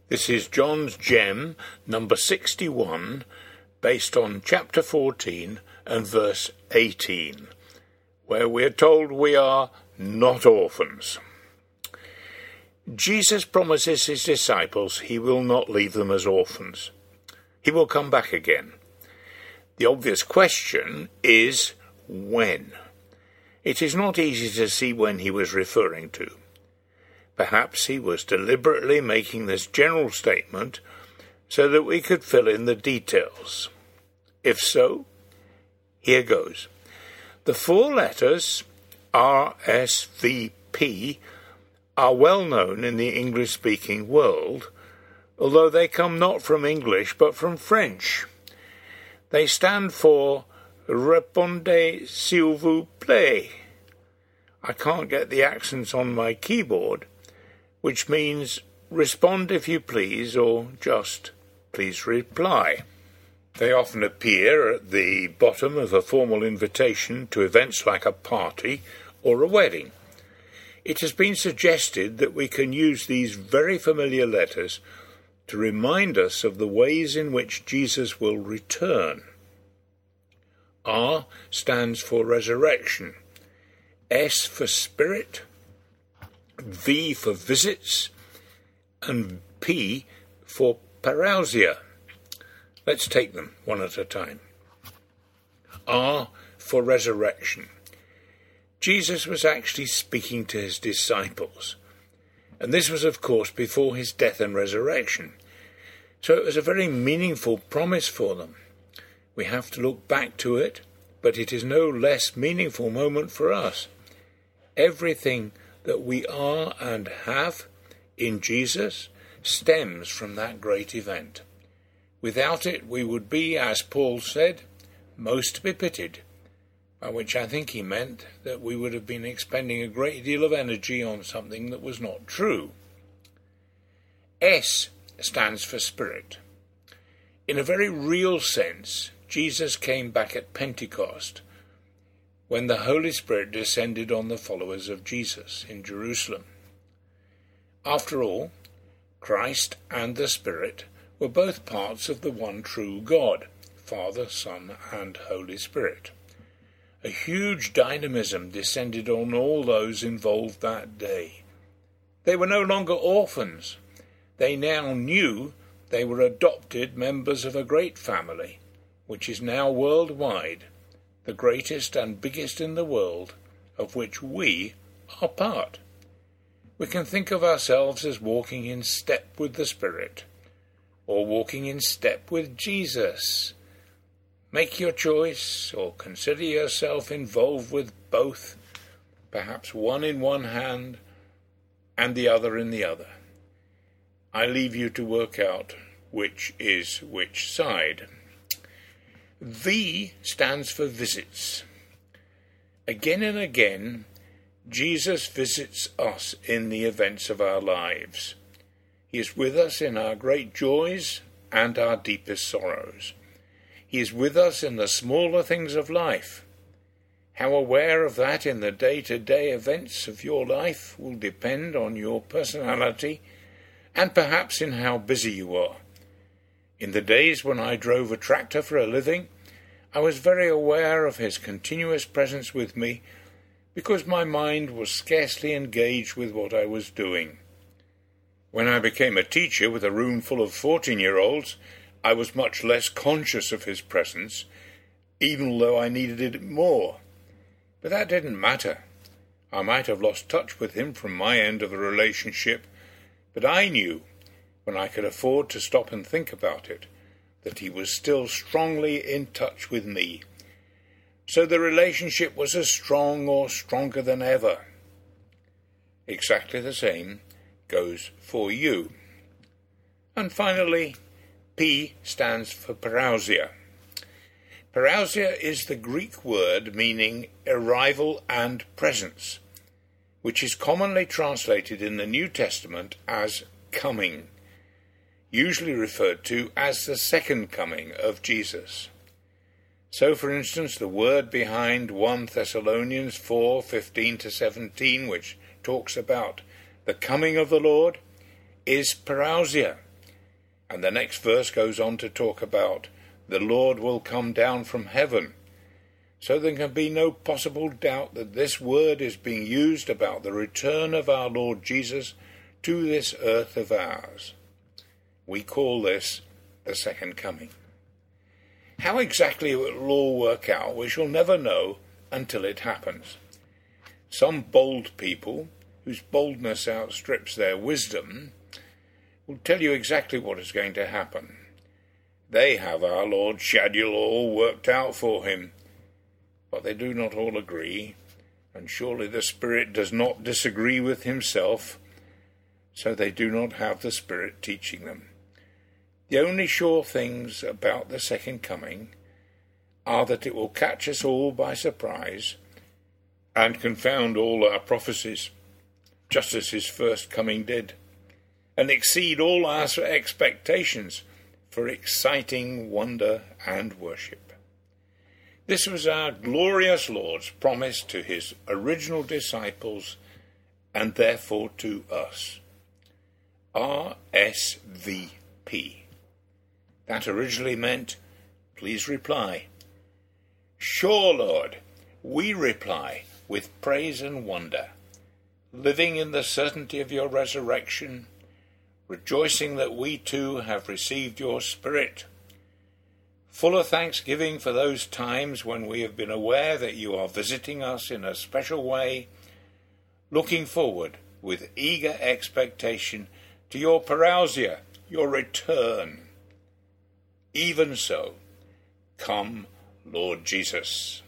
This is John's Gem, number 61, based on chapter 14 and verse 18, where we are told we are not orphans. Jesus promises his disciples he will not leave them as orphans. He will come back again. The obvious question is when. It is not easy to see when he was referring to. Perhaps he was deliberately making this general statement so that we could fill in the details. If so, here goes. The four letters RSVP are well known in the English-speaking world, although they come not from English but from French. They stand for Répondez s'il vous plaît. I can't get the accents on my keyboard, which means respond if you please, or just please reply. They often appear at the bottom of a formal invitation to events like a party or a wedding. It has been suggested that we can use these very familiar letters to remind us of the ways in which Jesus will return. R stands for resurrection, S for spirit, V for visits, and P for parousia. Let's take them one at a time. R for resurrection. Jesus was actually speaking to his disciples, and this was, of course, before his death and resurrection. So it was a very meaningful promise for them. We have to look back to it, but it is no less meaningful moment for us. Everything that we are and have in Jesus stems from that great event. Without it, we would be, as Paul said, most to be pitied, by which I think he meant that we would have been expending a great deal of energy on something that was not true. S stands for Spirit. In a very real sense, Jesus came back at Pentecost, when the Holy Spirit descended on the followers of Jesus in Jerusalem. After all, Christ and the Spirit were both parts of the one true God, Father, Son, and Holy Spirit. A huge dynamism descended on all those involved that day. They were no longer orphans. They now knew they were adopted members of a great family, which is now worldwide, the greatest and biggest in the world, of which we are part. We can think of ourselves as walking in step with the Spirit, or walking in step with Jesus. Make your choice, or consider yourself involved with both, perhaps one in one hand and the other in the other. I leave you to work out which is which side. V stands for visits. Again and again, Jesus visits us in the events of our lives. He is with us in our great joys and our deepest sorrows. He is with us in the smaller things of life. How aware of that in the day-to-day events of your life will depend on your personality and perhaps in how busy you are. In the days when I drove a tractor for a living, I was very aware of his continuous presence with me because my mind was scarcely engaged with what I was doing. When I became a teacher with a room full of 14-year-olds, I was much less conscious of his presence, even though I needed it more. But that didn't matter. I might have lost touch with him from my end of the relationship, but I knew, when I could afford to stop and think about it, that he was still strongly in touch with me. So the relationship was as strong or stronger than ever. Exactly the same goes for you. And finally, P stands for parousia. Parousia is the Greek word meaning arrival and presence, which is commonly translated in the New Testament as coming, usually referred to as the second coming of Jesus. So, for instance, the word behind 1 Thessalonians 4:15-17, which talks about the coming of the Lord, is parousia, And the next verse goes on to talk about the Lord will come down from heaven. So there can be no possible doubt that this word is being used about the return of our Lord Jesus to this earth of ours. We call this the second coming. How exactly it will all work out, we shall never know until it happens. Some bold people, whose boldness outstrips their wisdom, will tell you exactly what is going to happen. They have our Lord's schedule all worked out for him, but they do not all agree, and surely the Spirit does not disagree with himself, so they do not have the Spirit teaching them. The only sure things about the second coming are that it will catch us all by surprise and confound all our prophecies, just as his first coming did, and exceed all our expectations for exciting wonder and worship. This was our glorious Lord's promise to his original disciples and therefore to us. RSVP. That originally meant, please reply. Sure, Lord, we reply with praise and wonder, living in the certainty of your resurrection, rejoicing that we too have received your Spirit, full of thanksgiving for those times when we have been aware that you are visiting us in a special way, looking forward with eager expectation to your parousia, your return. Even so, come, Lord Jesus.